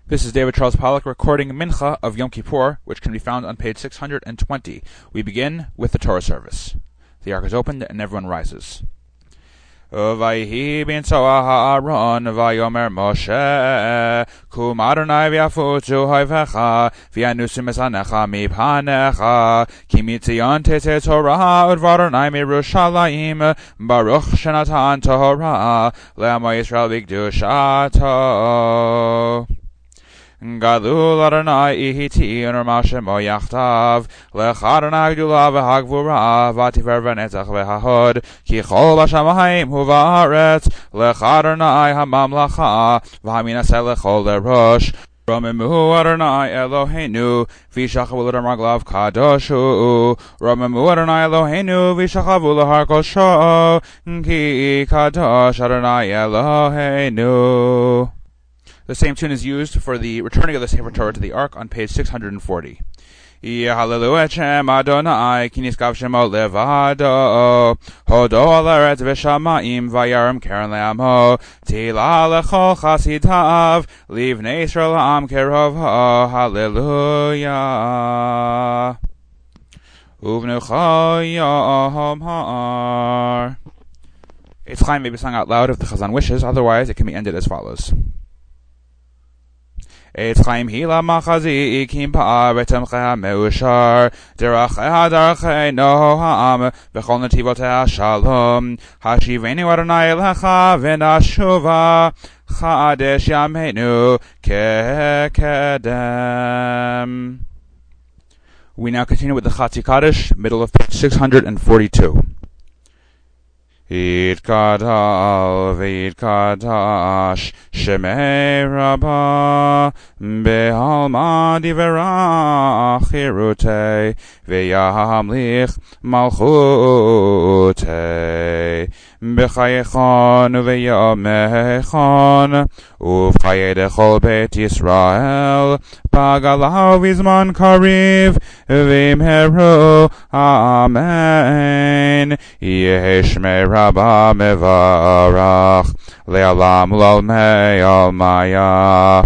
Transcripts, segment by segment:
This is David Charles Pollock recording Mincha of Yom Kippur, which can be found on page 620. We begin with the Torah service. The ark is opened and everyone rises. Vayhi b'nsoa ha'aron vayomer Moshe kum Adonai v'yafutu hoivecha v'yanusu mesanecha mipanecha ki mitzion tetzeh Torah udvaronai mirushalayim baruch shenatan Torah le'amo Yisrael b'kedushato. Gadol Adonai ihiti u'nurma shemo yachtav lech Adonai gdula v'hagvura v'atifer v'netzach v'hahod ki chol b'shamayim hu v'haaretz lech Adonai hamamlacha v'haminaseh lechol lerosh Romemu Adonai Eloheinu v'shachavu l'raglav kadoshu Romemu Adonai Eloheinu v'shachavu l'har kosho ki kadosh Adonai Eloheinu. The same tune is used for the returning of the Sefer Torah to the Ark on page 640. Yehallelu et Shem Adonai ki niskav shemo levado hodo al eretz v'shamayim vayarim keren le'amo tila lechol chasitav livnei Yisrael ha'am kerovho hallelujah uvnucha yom ha'ar. Eitz Chaim may be sung out loud if the Chazan wishes, otherwise it can be ended as follows. Eitz Chaim hila machazi ikim pa'a v'temcheh me'ushar deracheh darchei noham v'chol netivoteh shalom hashiveni Adonai elecha v'nashuva chadesh yameinu kekedem. We now continue with the Chatzi Kaddish, middle of page 642. Yitkadal v'yitkadash Shemei Rabbah Be'alma divrach chirutei V'yamlich malchutei B'chayechon v'yamechon Uv'chaye dechol Beit Yisrael Pagalau v'zman kariv V'imheru Amen Yehi Shmei Rabbah mevarach Le'alam u'lalmei almaya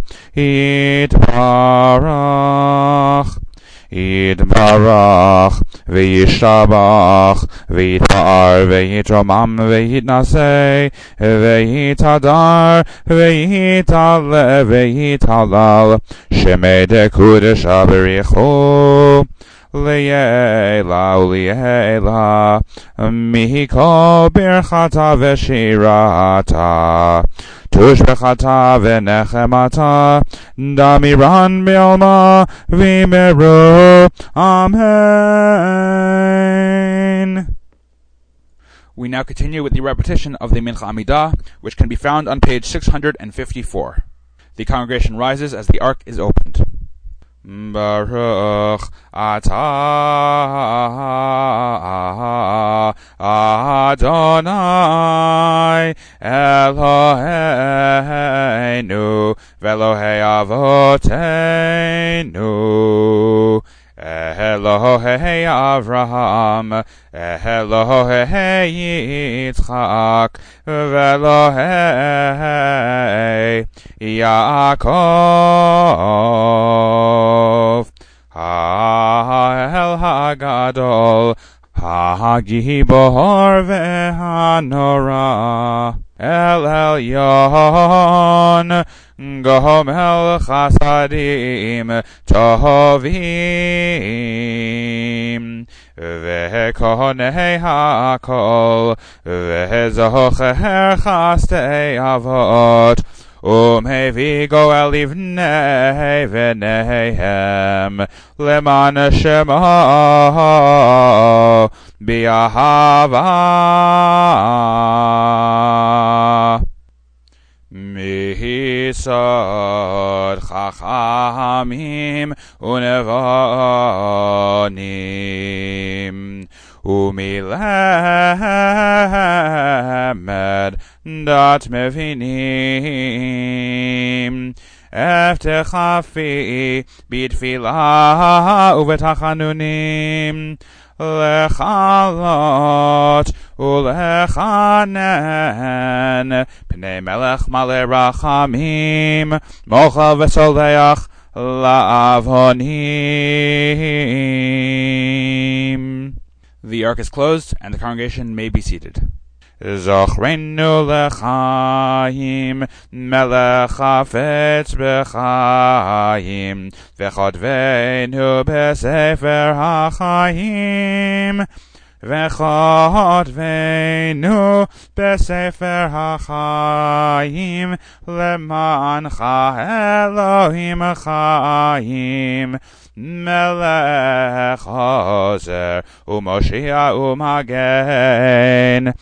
Yitbarach Yitbarach V'yishtabach V'yitpa'ar V'yitromam V'yitnasei V'yitadar V'yitale V'yitalal Shemei dekudesh aberichu Le'ela u'le'ela Mihiko birchata v'shirata Tushbechata v'nechemata Damiran be'alma v'imeru Amen. We now continue with the repetition of the Mincha Amidah, which can be found on page 654. The congregation rises as the ark is opened. Baruch atah Adonai Eloheinu Ve'Elohei avoteinu Elohei Avraham Elohei Yitzchak Ve'Elohei Yaakov Ha'el Hagadol Ha'gibor ve'hanora El Elyon Gomel Chasadim Tovim Ve'konei hakol Ve'zocher chastei avot Umhevi goel livnei v'neihem Leman shemo bi'ahava Mihisod chachamim unevonim Umilemed dat mevinim Eftechafi B'tfilah U'v'tachanunim Lechalot Ulechanen Pnei Melech Malei Rachamim Mochel V'soleach La'avonim. The ark is closed, and the congregation may be seated. Zochreinu lechaim, melech hafetz b'chaim, v'chodveinu b'sefer hachayim, v'chodveinu b'sefer hachayim, lemancha Elohim chayim, Melech Hozer u'Moshiach u'Magen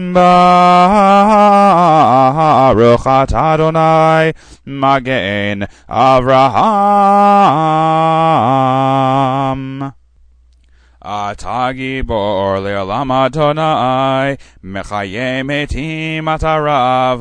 Baruch atah Adonai Magen Avraham Atah gibor le'olam Adonai Mechayeh metim atarav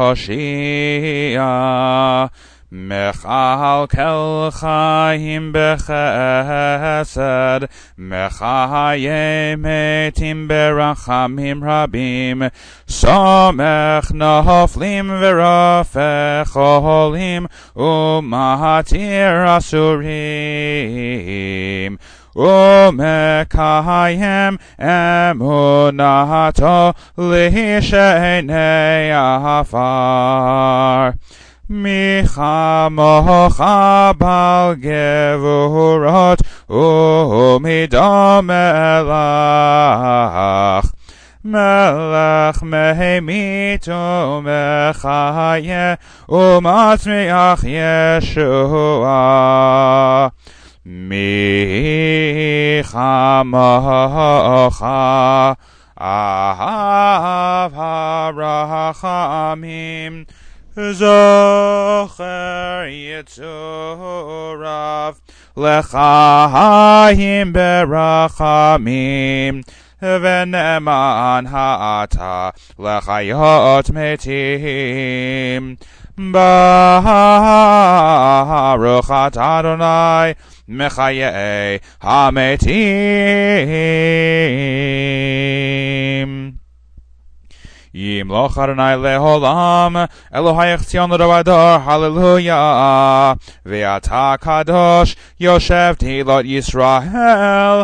lehoshia Mechalkel chayim bechesed, Mechayeh metim berachamim rabim, Somech noflim v'rofech cholim, U'mahatir asurim, U'mekayem emunato lishenei afar. Michamocha bal gevurot u'midam melach melech mehemit u'mechayeh u'matzmiach Yeshua Michamocha ahav harachamim Zocher Yitzurav Lechayim berachamim V'neman ha'ata Lechayot metim Baruch atah Adonai Mechayeh hametim Yimloch Adonai leholam, Elohai Chtzion l'Dor hallelujah. Ve'ata kadosh, Yoshev Tehilot Yisrael,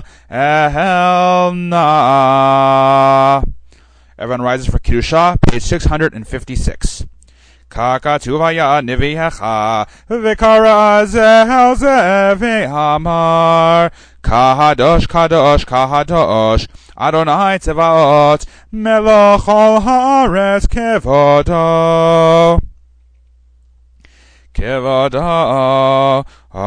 Elna. Everyone rises for Kedusha, page 656. Kakatuvaya nivihecha, V'kara zeh zeh ve'amar, Kahadosh, Kadosh, Kahadosh, Adonai Tzevaot, Melech al haaretz kevodo. Kevodo.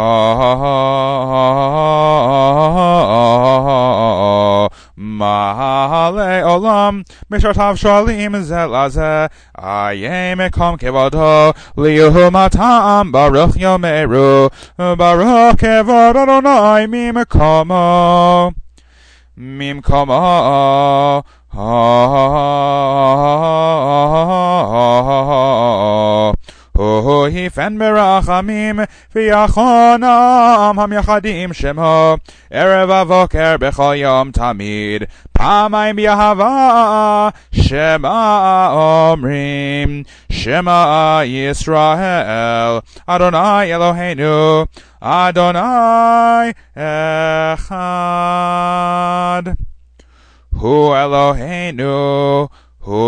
Mahale olam, Mishotav sholim zelazeh, Aye mekom kevodo, Liuhu matam, Baruch yomeru, Baruch kevod Adonai mimkomo. Mimkomo. Hifen berachamim v'yachonam hamyachadim shemo erev avoker bechol yom tamid pamayim b'yahava shema omrim Shema Yisrael Adonai Eloheinu Adonai Echad Hu Eloheinu Hu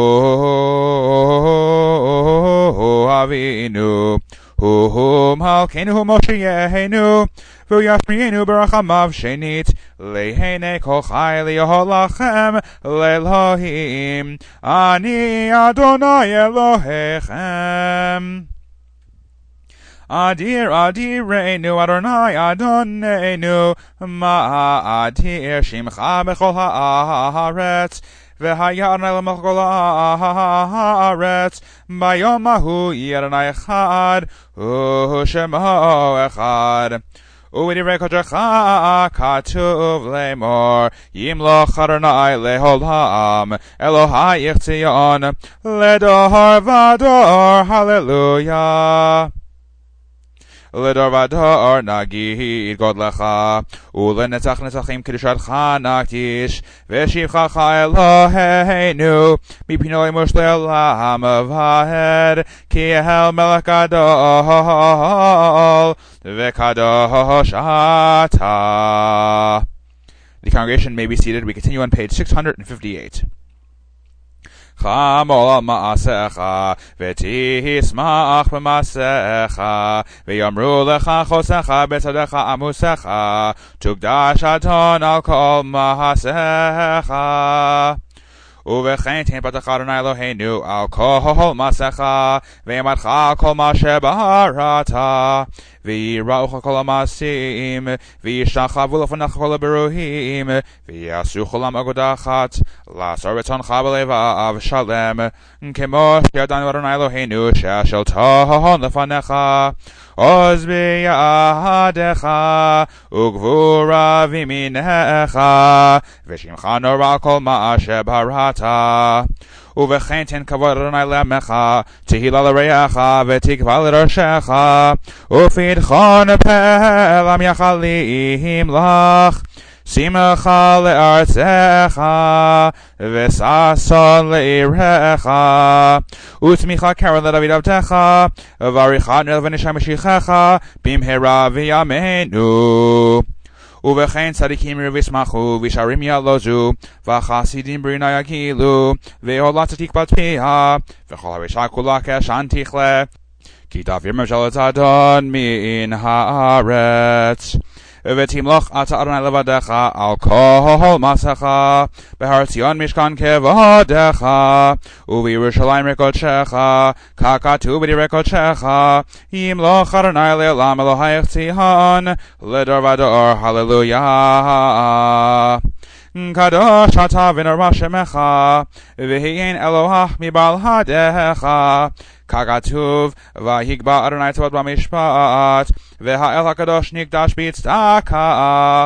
Avinu Hu Malkeinu Moshiachenu V'yashmienu Barachamav Shenit Lehene Kol Chai Liyaholachem Lelohim Ani Adonai Elohechem Adir Adirenu Adonai Adonenu Ma'adir Shimcha Bechol Haaretz V'hayarna l'machol haaretz Bayom hahu Adonai echad U'shemo echad U'divrei kodecha katuv lemor Yimloch Adonai leholam Elohai Chtzion Ledor vador Hallelujah. לדור ודור נגיד גודלך, ולנצח נצחים קדושתך נקדיש, ושבחך אלוהינו, מפינוי מושל המבהר, כי אל מלך גדול, וקדוש אתה. The congregation may be seated. We continue on page 658. Chamol ma'asecha, v'tismach b'masecha, v'yamru lecha chosecha, b'tzadecha amusecha, tukdash Adon al kol ma'asecha. ובכן תן פתח אדוני אלוהינו על כל מעשיך, ויאמרך על כל מה שבראת, ויראוך כל המעשים, וישתחוו לפניך כל הבראים, ויעשו כולם אגודה אחת, לעשות רצונך בלבב שלם, כמו שידענו אדוני אלוהינו שהשלטון לפניך, עוז בידך, וגבורה בימינך, ושמך נורא כל מה שבראת. ובכן תן כבוד אדוני לעמך, תהילה לרעך, ותקווה לראשך, ופתחון פה למייחלים לך, שמחה לארצך, וששון לעירך, וצמיחה קרן לדוד עבדך, ובריחת נר ונשם משיחך, במהרה בימינו. ובכן צדיקים יראו וישמחו, וישרים יעלוזו, וחסידים ברינה יגילו, ועולה תקבת פיה, וכל הרשע כולה כעשן תכלה, כי תעביר ממשלת אדון מן הארץ. ותמלוך אתה אדוני לבדך על כל מעשיך, בהר ציון משכן כבודך, ובירושלים רקודשך, ככתוב בדברי קודשך, ימלוך אדוני לעולם אלוהיך ציון, לדור ודור, הללויה. קדוש אתה ונורא שמך, והן אלוהך מבלעדיך, ככתוב, ויגבה אדוני צבאות במשפט, והאל הקדוש נקדש בצדקה,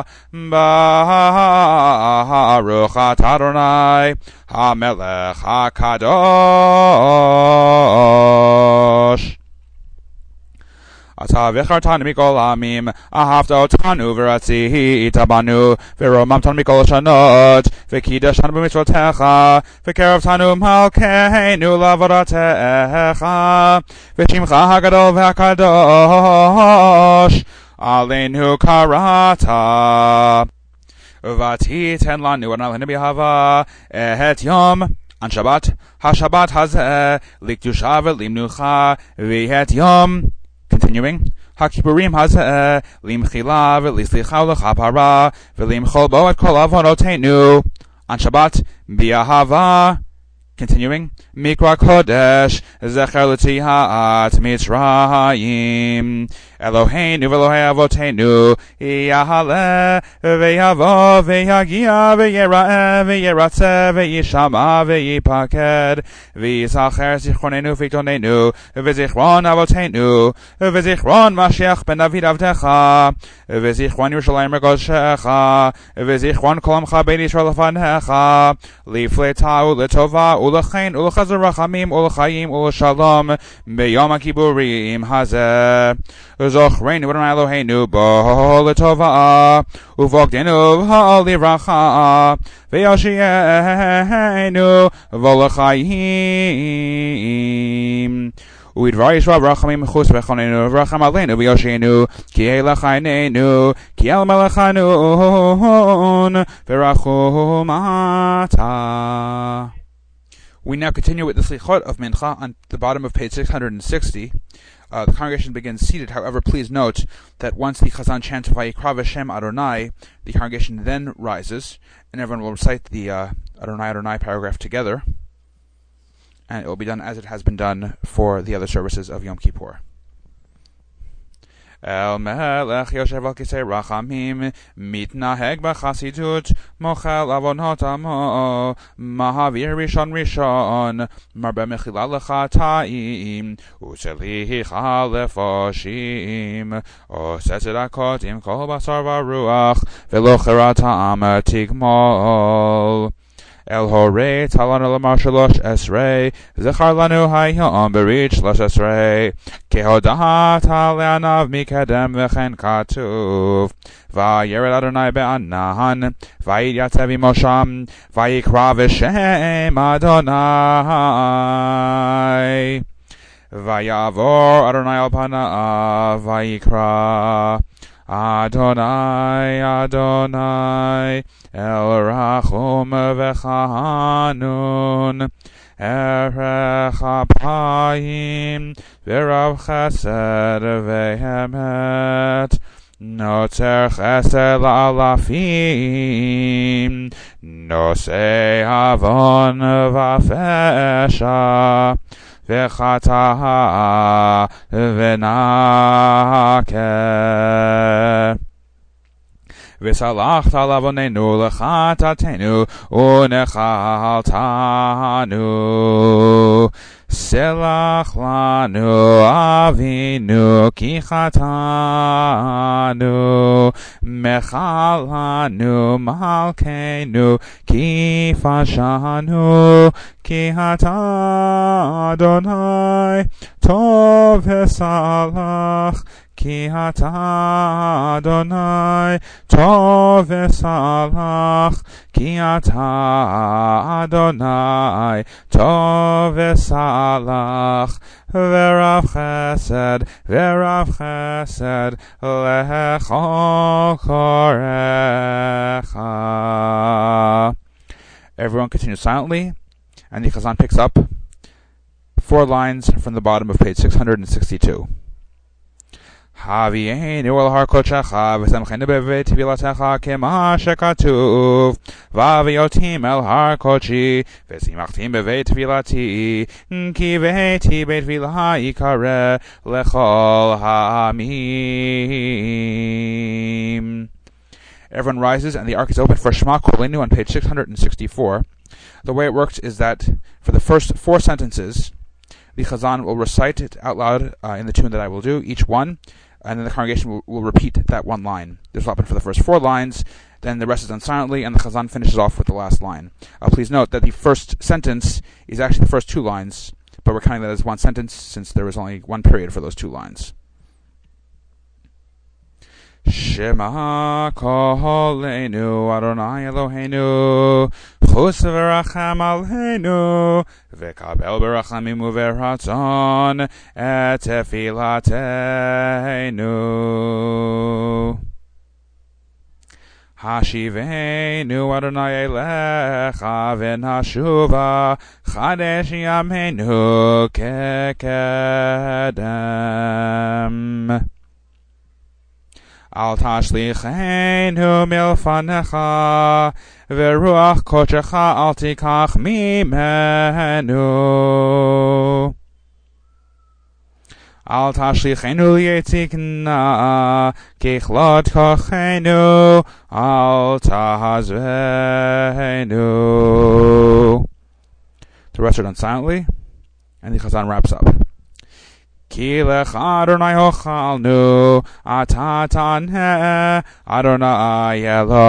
ברוך אתה אדוני המלך הקדוש. אתה בחרתנו מכל העמים, אהבת אותנו ורצית בנו, ורוממתנו מכל השנות, וקידשתנו במצוותיך, וקרבתנו מלכנו לעבודתך, ושמך הגדול והקדוש עלינו קראת. ותיתן לנו אדוני באהבה את יום השבת הזה לקדושה ולמנוחה, ואת יום Continuing, הכיפורים הזה למחילה ולסליחה ולכפרה, ולמחול בו את כל עוונותינו, on שבת באהבה. Continuing, מקרא קודש, זכר ליציאת מצרים. אלוהינו ואלוהי אבותינו, יעלה ויבוא ויגיע ויראה וירצה וישמע ויפקד, ויזכר זיכרוננו ופיקדוננו, וזיכרון אבותינו, וזיכרון משיח בן דוד עבדך, וזיכרון ירושלים מקודשך, וזיכרון כל עמך בית ישראל לפניך, לפלטה ולטובה ולחן ולחסד רחמים ולחיים ולשלום ביום הכיפורים הזה. זוכרנו אדוני אלוהינו בו לטובה, ובוגדנו בו לברכה, ויושיענו בו לחיים. ודבר ישועה ורחמים מחוץ וחוננו, ורחם עלינו ויושיענו, כי אליך עינינו, כי אל מלכנו ורחום אתה. We now continue with the Slichot of Mincha on the bottom of page 660. The congregation begins seated. However, please note that once the Chazan chants Vayikra V'Shem Adonai, the congregation then rises, and everyone will recite the Adonai Adonai paragraph together, and it will be done as it has been done for the other services of Yom Kippur. El melech yoshev al kisei rachamim, mitnaheg b'chasidut, mochel avonot amo, mahavir rishon rishon, marbe mechila lechata'im, u'selicha lefoshim, oseh tzedakot im kol basar v'ruach, v'lo cherat ha'am tigmol. El Horei Talanu Lamar Shalosh Esrei Zechar Lanu Hayom Berich Shlosh Esrei Kehodat Aleanav Mikadem V'chen Katuv Vayered Adonai Be'anan Vayid Yatzev Mosham Vayikra V'Shem Adonai Vayavor Adonai al Panav Vayikra Adonai, Adonai, El Rachum V'Chanun, Erech Apayim, V'Rav Chesed V'Emet, Notzer Chesed L'Alafim, Nosei Avon V'Fesha, V'chata v'nakeh V'salachta lavonenu l'chatatenu u'nechaltanu Selach lanu avinu ki chatanu mechalanu malkeinu ki fashanu ki hata Adonai tov v'salach Ki hata Adonai tov v'salach Ki hata Adonai tov v'salach V'rav chesed lechol korecha. Everyone continues silently, and the Chazan picks up 4 lines from the bottom of page 662. Havienu el har kodshecha v'samchenu beveit tfilatecha kema shekatuv v'aviotim el har kodshi v'simachtim beveit tfilati ki veiti beit tfilah yikare lechol ha'amim. Everyone rises and the ark is open for Shema Kolenu on page 664. The way it works is that for the first 4 sentences, the Chazan will recite it out loud in the tune that I will do, each one, and then the congregation will repeat that one line. This will happen for the first 4 lines, then the rest is done silently, and the Chazan finishes off with the last line. Please note that the first sentence is actually the first 2 lines, but we're counting that as one sentence since there is only one period for those 2 lines. Shema Kolenu Adonai Eloheinu Chus v'racham aleinu v'kabel b'rachamim u'v'ratzon et tefilateinu Hashiveinu Adonai elecha v'nashuva chadesh yameinu kekedem Al tashlichenu milfanecha v'ruach kodshecha al tikach mimenu Al tashlichenu li'etzikna kichlot kochenu al tahazvenu. The rest are done silently, and the Chazan wraps up. Ki lecha Adonai hochalnu, ata taneh Adonai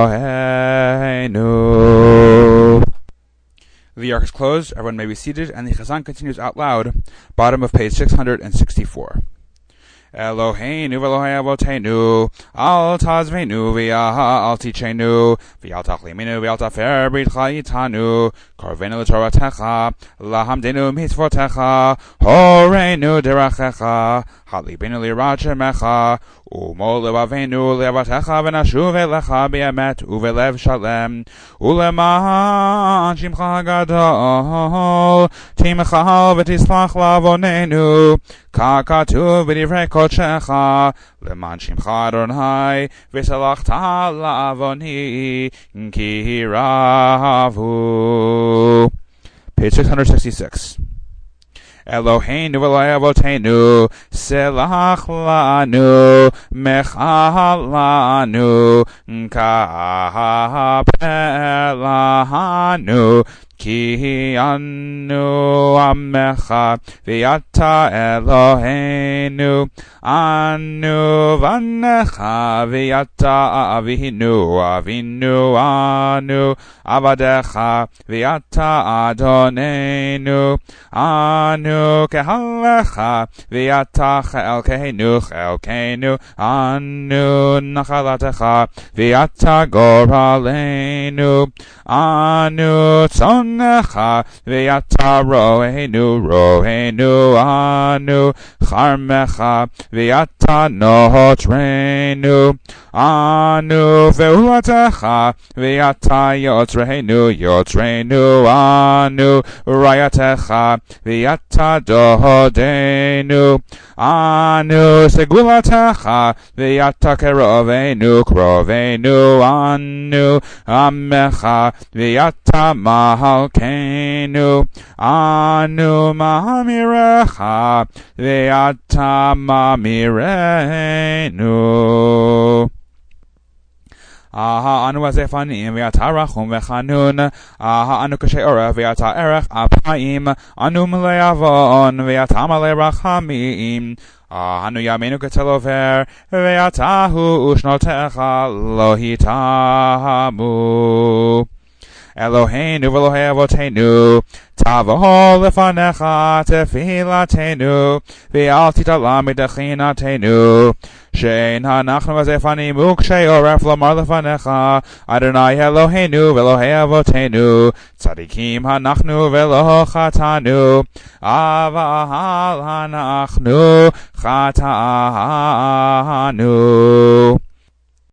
Eloheinu. The ark is closed, everyone may be seated, and the Chazan continues out loud, bottom of page 664. Eloheinu v'Elohei avoteinu, al tazvenu v'yaha al tichenu, v'yal tachlimenu v'yal tafer britcha yitanu, korvenu l'toratecha, lahamdenu mitzvotecha, horeinu derachecha, halibenu lirat shemecha, umo levavenu levatecha v'nashuv elecha b'emet u'velev shalem, u'leman shimcha hagadol, timcha v'tislach lavonenu, kakatuv b'divrei kodshecha, leman shimcha Adonai, v'salachta lavoni, ki ravu. Page 666. Eloheinu v'Elohei avoteinu, selach lanu, mechal lanu, kapel lanu, Ki anu amecha v'yata Eloheinu anu vanecha v'yata avinu anu avadecha v'yata Adonenu anu kehalecha v'yata chelkeinu anu nachalatecha v'yata goralenu anu tzonecha v'yata rohenu anu charmecha v'yata notrenu anu ve'ulatecha v'yata yotrenu anu rayatecha v'yata dohodenu anu segulatecha v'yata krovenu anu amecha v'yata mahalkenu anu mahamirecha v'yata mamirenu anu azefanim v'yata rachum v'chanun anu kashay orach v'yata erech apayim anu malei avon v'yata malei rachamim anu yamenu ketelover v'yatahu ushnotecha lohitamu Eloheinu v'Elohei avotenu tavo lefanecha tefilatenu v'al titala midachinatenu shein hanachnu v'zefanim ukshei oref lamar lefanecha Adonai Eloheinu v'Elohei avotenu tzadikim hanachnu v'lo chatanu avahal hanachnu chatanu